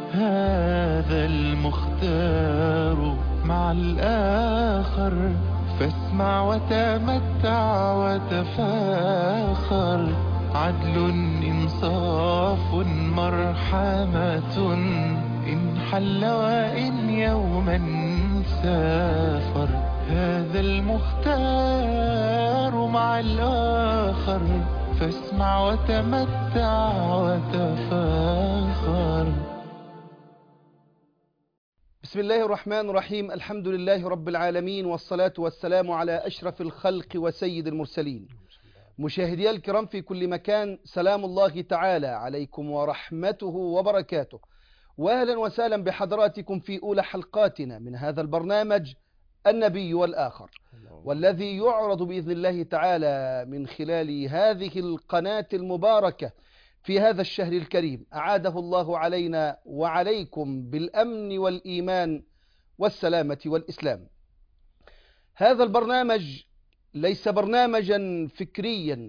هذا المختار مع الآخر، فاسمع وتمتع وتفاخر. عدل إنصاف مرحمة، إن حل وإن يوما سافر. هذا المختار مع الآخر، فاسمع وتمتع وتفاخر. بسم الله الرحمن الرحيم. الحمد لله رب العالمين، والصلاة والسلام على أشرف الخلق وسيد المرسلين. مشاهدي الكرام في كل مكان، سلام الله تعالى عليكم ورحمته وبركاته، وأهلا وسهلا بحضراتكم في أولى حلقاتنا من هذا البرنامج النبي والآخر، والذي يعرض بإذن الله تعالى من خلال هذه القناة المباركة في هذا الشهر الكريم. أعاده الله علينا وعليكم بالأمن والإيمان والسلامة والإسلام. هذا البرنامج ليس برنامجا فكريا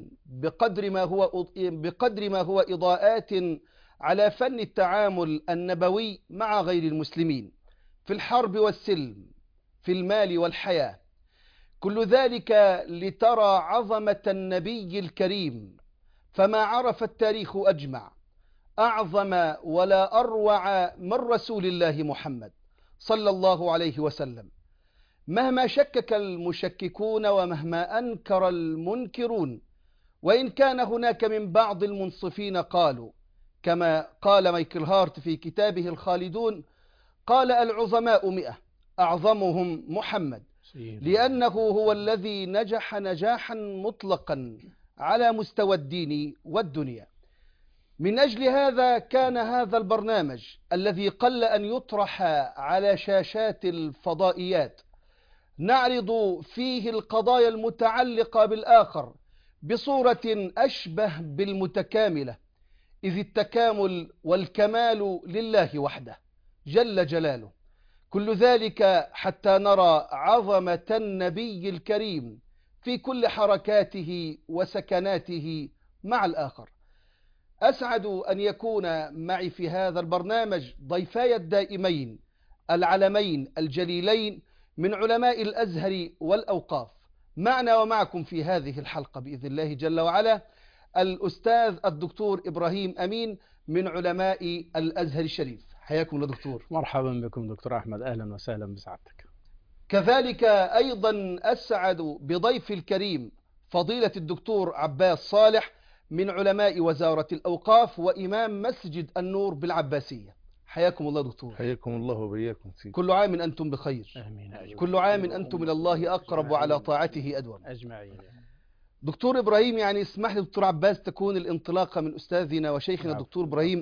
بقدر ما هو إضاءات على فن التعامل النبوي مع غير المسلمين في الحرب والسلم، في المال والحياة. كل ذلك لترى عظمة النبي الكريم، فما عرف التاريخ أجمع أعظم ولا أروع من رسول الله محمد صلى الله عليه وسلم. مهما شكك المشككون ومهما أنكر المنكرون، وإن كان هناك من بعض المنصفين قالوا كما قال مايكل هارت في كتابه الخالدون، قال: العظماء 100 أعظمهم محمد، لأنه هو الذي نجح نجاحا مطلقا على مستوى الدين والدنيا. من أجل هذا كان هذا البرنامج الذي قل أن يطرح على شاشات الفضائيات نعرض فيه القضايا المتعلقة بالآخر بصورة أشبه بالمتكاملة، إذ التكامل والكمال لله وحده جل جلاله. كل ذلك حتى نرى عظمة النبي الكريم في كل حركاته وسكناته مع الآخر. أسعد أن يكون معي في هذا البرنامج ضيفاي الدائمين العلمين الجليلين من علماء الأزهر والأوقاف. معنا ومعكم في هذه الحلقة بإذن الله جل وعلا الأستاذ الدكتور إبراهيم أمين من علماء الأزهر الشريف. حياكم الله دكتور. مرحبا بكم دكتور أحمد، أهلا وسهلا بسعادتك. كذلك أيضا أسعد بضيف الكريم فضيلة الدكتور عباس صالح من علماء وزارة الأوقاف وإمام مسجد النور بالعباسية. حياكم الله دكتور. حياكم الله وبياكم فيك. كل عام أنتم بخير. آمين. كل عام أنتم من الله أقرب وعلى طاعته أدوم أجمعين. دكتور إبراهيم، يعني اسمح لي دكتور عباس تكون الانطلاقة من أستاذنا وشيخنا دكتور إبراهيم.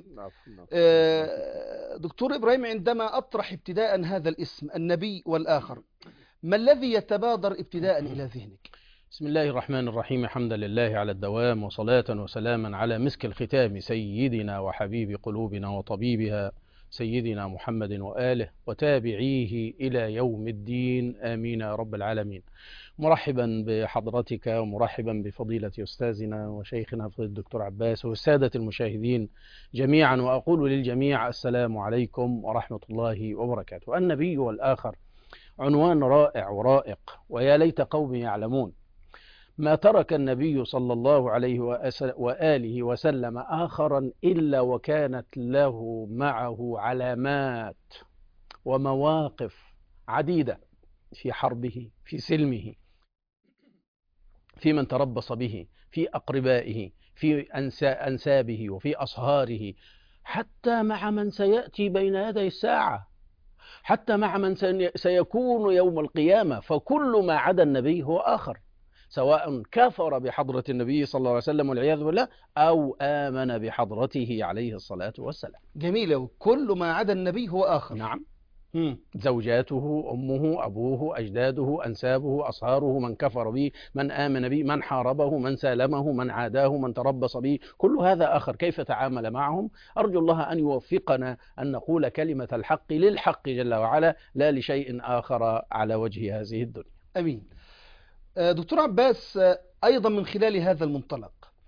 دكتور إبراهيم، عندما أطرح ابتداء هذا الاسم النبي والآخر، ما الذي يتبادر ابتداء إلى ذهنك؟ بسم الله الرحمن الرحيم، حمدا لله على الدوام، وصلاة وسلاما على مسك الختام سيدنا وحبيب قلوبنا وطبيبها سيدنا محمد وآله وتابعيه إلى يوم الدين، آمين يا رب العالمين. مرحبا بحضرتك ومرحبا بفضيلة أستاذنا وشيخنا فضيلة الدكتور عباس والسادة المشاهدين جميعا، وأقول للجميع السلام عليكم ورحمة الله وبركاته. النبي والآخر عنوان رائع ورائق، ويا ليت قوم يعلمون ما ترك النبي صلى الله عليه وآله وسلم آخرا إلا وكانت له معه علامات ومواقف عديدة في حربه، في سلمه، في من تربص به، في أقربائه، في أنسابه، وفي أصهاره، حتى مع من سيأتي بين يدي الساعة، حتى مع من سيكون يوم القيامة. فكل ما عدا النبي هو آخر، سواء كفر بحضرة النبي صلى الله عليه وسلم والعياذ بالله أو آمن بحضرته عليه الصلاة والسلام. جميلة. كل ما عدا النبي هو آخر. نعم. زوجاته، أمه، أبوه، أجداده، أنسابه، أصهاره، من كفر به، من آمن به، من حاربه، من سالمه، من عاداه، من تربص به، كل هذا آخر. كيف تعامل معهم؟ أرجو الله أن يوفقنا أن نقول كلمة الحق للحق جل وعلا، لا لشيء آخر على وجه هذه الدنيا. أمين. دكتور عباس، أيضا من خلال هذا المنطلق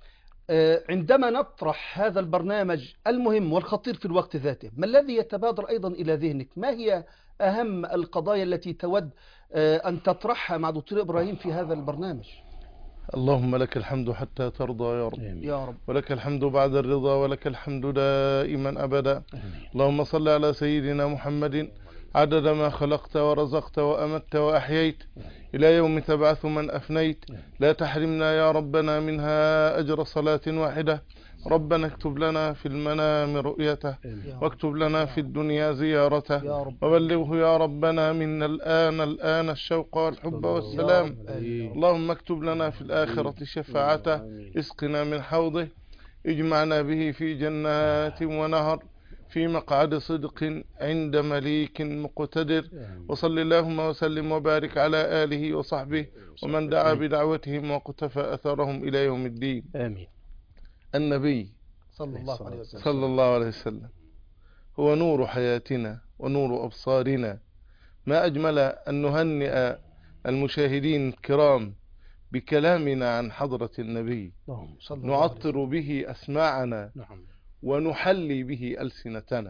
عندما نطرح هذا البرنامج المهم والخطير في الوقت ذاته، ما الذي يتبادر أيضا إلى ذهنك؟ ما هي أهم القضايا التي تود أن تطرحها مع دكتور إبراهيم في هذا البرنامج؟ اللهم لك الحمد حتى ترضى يا رب، يا رب، ولك الحمد بعد الرضا، ولك الحمد دائما أبدا. اللهم صل على سيدنا محمد عدد ما خلقت ورزقت وأمت وأحييت إلى يوم تبعث من أفنيت. لا تحرمنا يا ربنا منها أجر صلاة واحدة. ربنا اكتب لنا في المنام رؤيته، واكتب لنا في الدنيا زيارته، وبلغه يا ربنا منا الآن الشوق والحب والسلام. اللهم اكتب لنا في الآخرة شفاعته، اسقنا من حوضه، اجمعنا به في جنات ونهر، في مقعد صدق عند مليك مقتدر. وصل اللهم وسلم وبارك على آله وصحبه ومن دعا بدعوتهم وقتفى أثرهم إلى يوم الدين. آمين. النبي صلى الله عليه وسلم هو نور حياتنا ونور أبصارنا. ما أجمل أن نهنئ المشاهدين الكرام بكلامنا عن حضرة النبي، نعطر به أسماعنا ونحلي به ألسنتنا.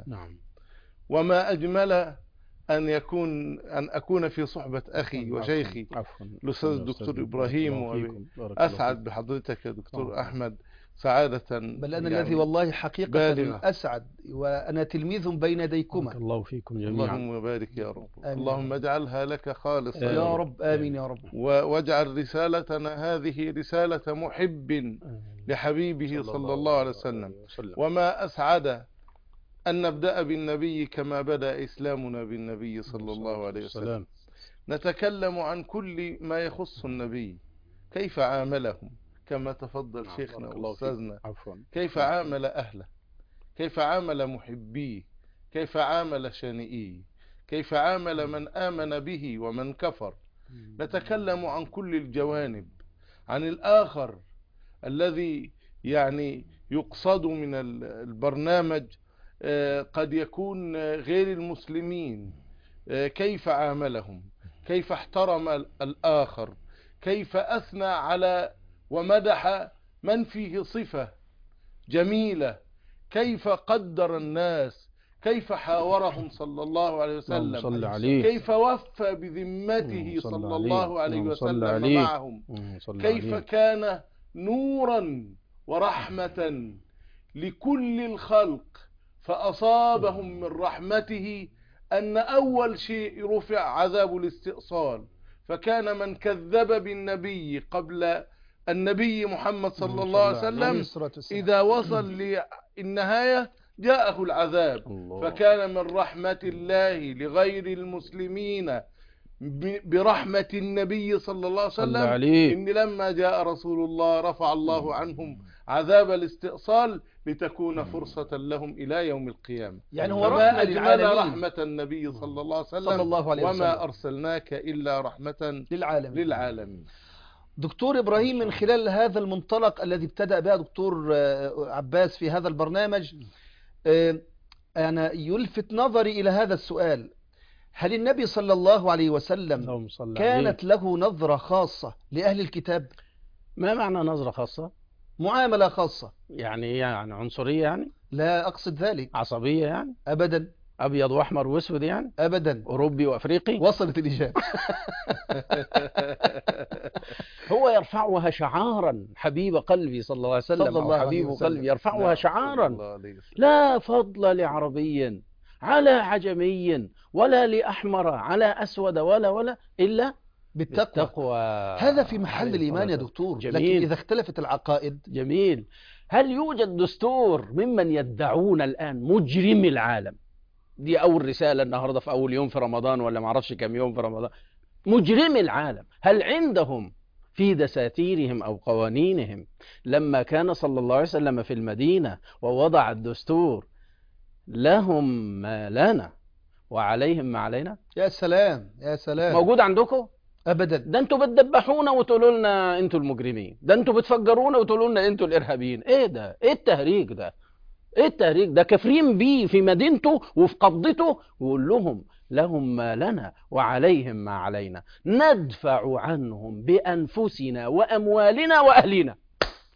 وما أجمل أن أكون في صحبة أخي وشيخي الأستاذ الدكتور إبراهيم، وأسعد بحضرتك يا دكتور أحمد سعادة. بل أنا الذي والله حقيقة أسعد، وأنا تلميذ بين يديكما. الله فيكم جميعا. اللهم بارك يا رب. اللهم اجعلها لك خالصة يا رب. آمين يا رب. واجعل رسالتنا هذه رسالة محب لحبيبه صلى الله عليه وسلم. وما أسعد أن نبدأ بالنبي كما بدأ إسلامنا بالنبي صلى الله عليه وسلم. نتكلم عن كل ما يخص النبي، كيف عاملهم كما تفضل شيخنا وأستاذنا، كيف عامل أهله، كيف عامل محبيه، كيف عامل شانئيه، كيف عامل من آمن به ومن كفر. نتكلم عن كل الجوانب، عن الآخر الذي يعني يقصد من البرنامج قد يكون غير المسلمين، كيف عاملهم، كيف احترم الآخر، كيف أثنى على ومدح من فيه صفة جميلة، كيف قدر الناس، كيف حاورهم صلى الله عليه وسلم، كيف وفى بذمته صلى الله عليه وسلم معهم، كيف كان نورا ورحمة لكل الخلق، فأصابهم من رحمته أن أول شيء رفع عذاب الاستئصال. فكان من كذب بالنبي قبل النبي محمد صلى الله عليه وسلم إذا وصل للنهاية جاءه العذاب. فكان من رحمة الله لغير المسلمين برحمة النبي صلى الله عليه وسلم إن لما جاء رسول الله رفع الله عنهم عذاب الاستئصال لتكون فرصة لهم إلى يوم القيامة. يعني هو ما أجمل رحمة النبي صلى الله عليه وسلم، وما أرسلناك إلا رحمة للعالمين. دكتور إبراهيم، من خلال هذا المنطلق الذي ابتدأ بها دكتور عباس في هذا البرنامج، أنا يلفت نظري إلى هذا السؤال: هل النبي صلى الله عليه وسلم كانت له نظرة خاصة لأهل الكتاب؟ ما معنى نظرة خاصة؟ معاملة خاصة. يعني عنصرية يعني؟ لا أقصد ذلك. عصبية يعني؟ أبدا. أبيض وأحمر وأسود يعني؟ أبدا. أوروبي وأفريقي؟ وصلت الإجابة. هو يرفعها شعارا، حبيب قلبي صلى الله عليه وسلم، أو حبيب قلبي يرفعها شعارا. لا فضل لعربي على عجمي ولا لأحمر على أسود ولا إلا بالتقوى. هذا في محل الإيمان يا دكتور. جميل. لكن إذا اختلفت العقائد. جميل. هل يوجد دستور ممن يدعون الآن مجرم العالم؟ دي أول رسالة النهاردة في أول يوم في رمضان، ولا معرفش كم يوم في رمضان. مجرم العالم، هل عندهم في دساتيرهم أو قوانينهم لما كان صلى الله عليه وسلم في المدينة ووضع الدستور لهم ما لنا وعليهم ما علينا؟ يا سلام يا سلام. موجود عندكم؟ أبدا. ده انتوا بتدبحونا وتقولوا لنا انتوا المجرمين، ده انتوا بتفجرونا وتقولوا لنا انتوا الإرهابيين. ايه ده؟ ايه التهريج ده؟ ايه التهريج ده؟ كافرين بيه في مدينته وفي قبضته، ويقول لهم لهم ما لنا وعليهم ما علينا، ندفع عنهم بأنفسنا وأموالنا وأهلنا.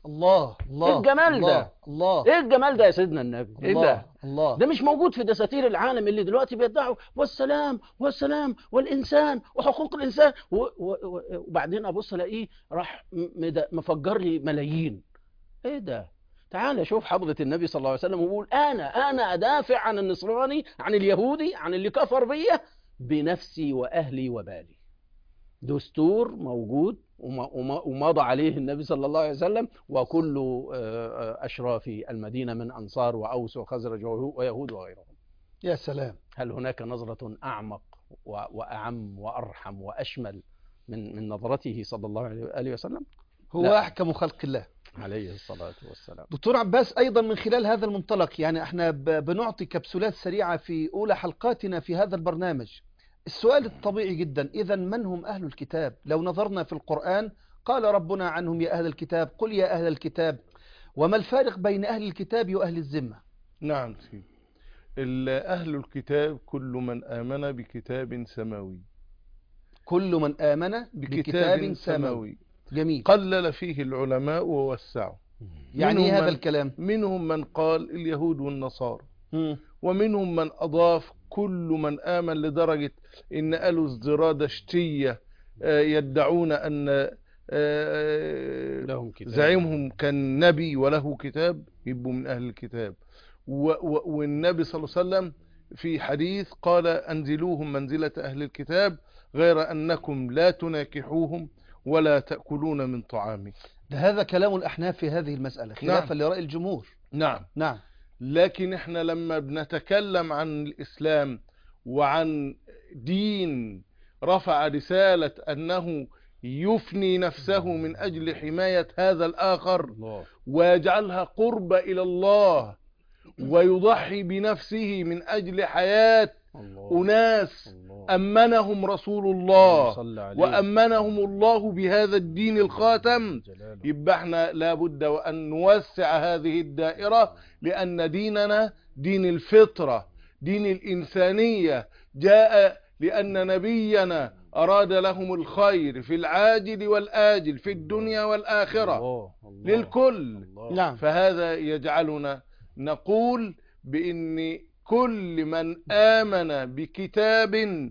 الله الله ايه الجمال الله ده؟ الله ايه الجمال ده يا سيدنا النبي؟ ايه الله ده؟ الله ده مش موجود في دساتير العالم اللي دلوقتي بيدعوا والسلام والسلام والإنسان وحقوق الإنسان وبعدين أبص ألاقيه راح مفجر لي ملايين. إيه ده؟ تعال شوف حضرة النبي صلى الله عليه وسلم ويقول أنا أدافع عن النصراني، عن اليهودي، عن اللي كفر بيا بنفسي وأهلي وبالي. دستور موجود ومضى عليه النبي صلى الله عليه وسلم، وكل أشراف المدينة من أنصار وأوس وخزرج ويهود وغيرهم. يا سلام. هل هناك نظرة أعمق وأعم وأرحم وأشمل من نظرته صلى الله عليه وسلم؟ هو لا. أحكم خلق الله عليه الصلاة والسلام. دكتور عباس، أيضا من خلال هذا المنطلق يعني احنا بنعطي كبسولات سريعة في أولى حلقاتنا في هذا البرنامج. السؤال الطبيعي جدا، إذا من هم أهل الكتاب؟ لو نظرنا في القرآن قال ربنا عنهم يا أهل الكتاب، قل يا أهل الكتاب، وما الفارق بين أهل الكتاب وأهل الذمة؟ نعم سيدي، أهل الكتاب كل من آمن بكتاب سماوي. كل من آمن بكتاب سماوي. جميل. قلل فيه العلماء ووسعوا. يعني هذا الكلام منهم من قال اليهود والنصارى، ومنهم من أضاف كل من آمن، لدرجة إن قالوا الزرادشتية يدعون أن زعيمهم كان نبي وله كتاب، يبقوا من أهل الكتاب. والنبي صلى الله عليه وسلم في حديث قال أنزلوهم منزلة أهل الكتاب غير أنكم لا تناكحوهم ولا تأكلون من طعامه. هذا كلام الأحناف في هذه المسألة خلافا لرأي الجمهور. نعم. نعم. لكن احنا لما بنتكلم عن الإسلام وعن دين رفع رسالة أنه يفني نفسه من أجل حماية هذا الآخر ويجعلها قربة إلى الله، ويضحي بنفسه من أجل حياة أناس أمنهم رسول الله وأمنهم الله بهذا الدين الخاتم، يبقى احنا لابد وأن نوسع هذه الدائرة، لأن ديننا دين الفطرة، دين الإنسانية، جاء لأن نبينا أراد لهم الخير في العاجل والآجل، في الدنيا والآخرة للكل. نعم. فهذا يجعلنا نقول بأن كل من آمن بكتاب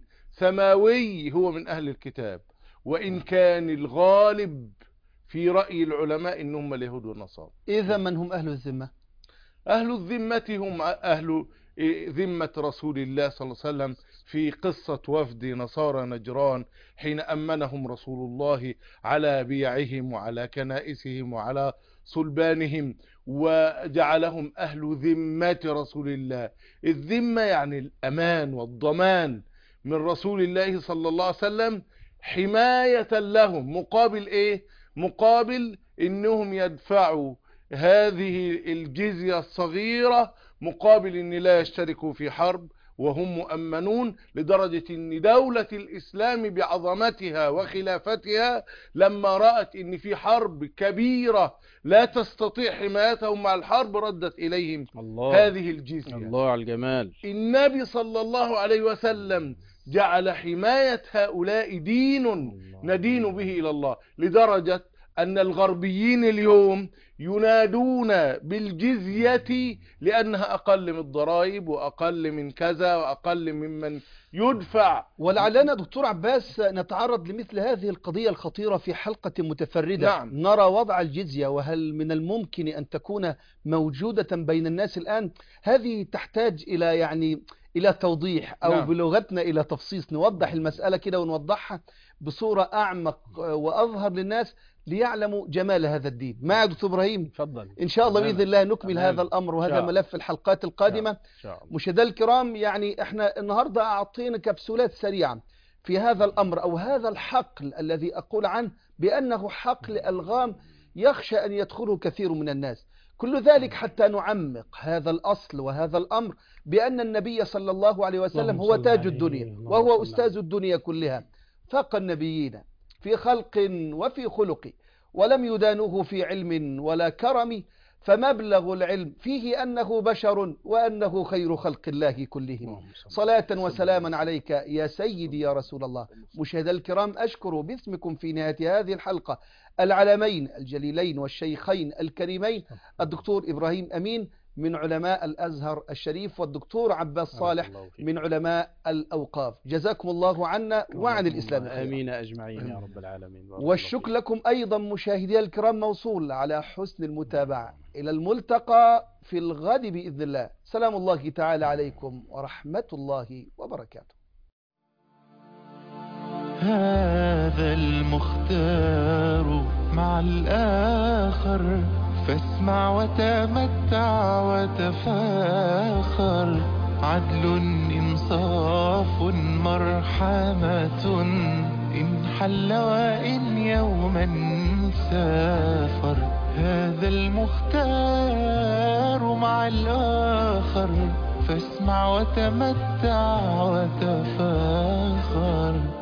سماوي هو من أهل الكتاب، وإن كان الغالب في رأي العلماء إنهم اليهود والنصارى. إذا من هم أهل الذمة؟ أهل الذمة هم أهل ذمة رسول الله صلى الله عليه وسلم في قصة وفد نصارى نجران حين أمنهم رسول الله على بيعهم وعلى كنائسهم وعلى صلبانهم، وجعلهم أهل ذمة رسول الله. الذمة يعني الأمان والضمان من رسول الله صلى الله عليه وسلم حماية لهم، مقابل إيه؟ مقابل إنهم يدفعوا هذه الجزية الصغيرة، مقابل إن لا يشتركوا في حرب وهم مؤمنون، لدرجة ان دولة الاسلام بعظمتها وخلافتها لما رأت ان في حرب كبيرة لا تستطيع حمايتهم مع الحرب ردت اليهم هذه الجزية. الله على الجمال. النبي صلى الله عليه وسلم جعل حماية هؤلاء دين ندين به الى الله، لدرجة ان الغربيين اليوم ينادون بالجزية لأنها أقل من الضرائب وأقل من كذا وأقل ممن يدفع. ولعلنا دكتور عباس نتعرض لمثل هذه القضية الخطيرة في حلقة متفردة. نعم. نرى وضع الجزية، وهل من الممكن أن تكون موجودة بين الناس الآن؟ هذه تحتاج إلى توضيح، أو نعم. بلغتنا إلى تفصيص، نوضح المسألة كده ونوضحها بصورة أعمق وأظهر للناس ليعلموا جمال هذا الدين. مع دكتور إبراهيم تفضل. إن شاء الله بإذن الله نكمل هذا الأمر وهذا ملف الحلقات القادمة. مشاهدينا الكرام، احنا النهاردة أعطينا كبسولات سريعة في هذا الأمر، أو هذا الحقل الذي أقول عنه بأنه حقل ألغام يخشى أن يدخله كثير من الناس. كل ذلك حتى نعمق هذا الأصل وهذا الأمر بأن النبي صلى الله عليه وسلم هو تاج الدنيا وهو أستاذ الدنيا كلها، فاق النبيين في خلق وفي خلق، ولم يدانوه في علم ولا كرم، فمبلغ العلم فيه أنه بشر وأنه خير خلق الله كلهم. صلاة وسلاما عليك يا سيدي يا رسول الله. مشاهدي الكرام، أشكر باسمكم في نهاية هذه الحلقة العلمين الجليلين والشيخين الكريمين الدكتور إبراهيم أمين من علماء الأزهر الشريف والدكتور عباس صالح من علماء الأوقاف. جزاكم الله عنا وعن الإسلام خيرا. آمين أجمعين يا رب العالمين. والشكر لكم أيضا مشاهدي الكرام موصول على حسن المتابعة. إلى الملتقى في الغد بإذن الله. سلام الله تعالى عليكم ورحمة الله وبركاته. هذا المختار مع الآخر، فاسمع وتمتع وتفاخر. عدل إنصاف مرحمة، إن حل وإن يوما سافر. هذا المختار مع الآخر، فاسمع وتمتع وتفاخر.